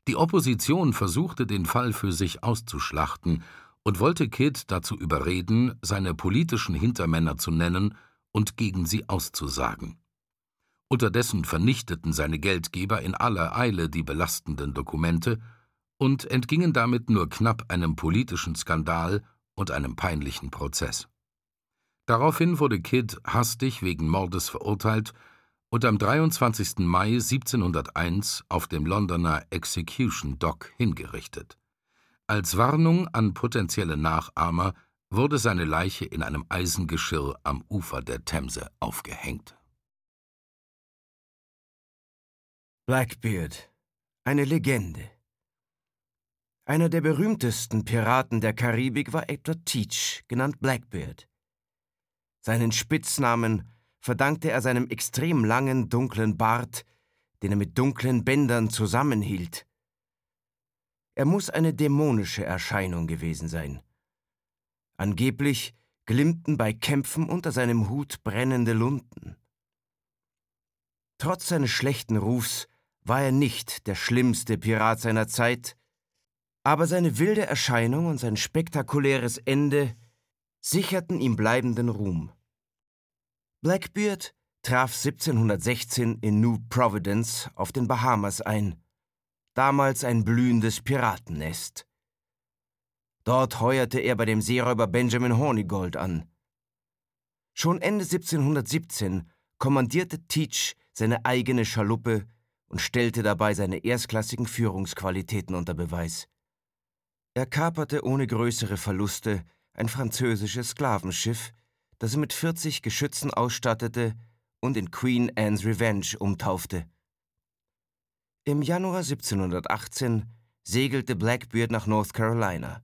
Die Opposition versuchte, den Fall für sich auszuschlachten und wollte Kidd dazu überreden, seine politischen Hintermänner zu nennen und gegen sie auszusagen. Unterdessen vernichteten seine Geldgeber in aller Eile die belastenden Dokumente und entgingen damit nur knapp einem politischen Skandal und einem peinlichen Prozess. Daraufhin wurde Kidd hastig wegen Mordes verurteilt und am 23. Mai 1701 auf dem Londoner Execution Dock hingerichtet. Als Warnung an potenzielle Nachahmer wurde seine Leiche in einem Eisengeschirr am Ufer der Themse aufgehängt. Blackbeard, eine Legende. Einer der berühmtesten Piraten der Karibik war Edward Teach, genannt Blackbeard. Seinen Spitznamen verdankte er seinem extrem langen, dunklen Bart, den er mit dunklen Bändern zusammenhielt. Er muss eine dämonische Erscheinung gewesen sein. Angeblich glimmten bei Kämpfen unter seinem Hut brennende Lunten. Trotz seines schlechten Rufs war er nicht der schlimmste Pirat seiner Zeit, aber seine wilde Erscheinung und sein spektakuläres Ende sicherten ihm bleibenden Ruhm. Blackbeard traf 1716 in New Providence auf den Bahamas ein, damals ein blühendes Piratennest. Dort heuerte er bei dem Seeräuber Benjamin Hornigold an. Schon Ende 1717 kommandierte Teach seine eigene Schaluppe und stellte dabei seine erstklassigen Führungsqualitäten unter Beweis. Er kaperte ohne größere Verluste ein französisches Sklavenschiff, das er mit 40 Geschützen ausstattete und in Queen Anne's Revenge umtaufte. Im Januar 1718 segelte Blackbeard nach North Carolina.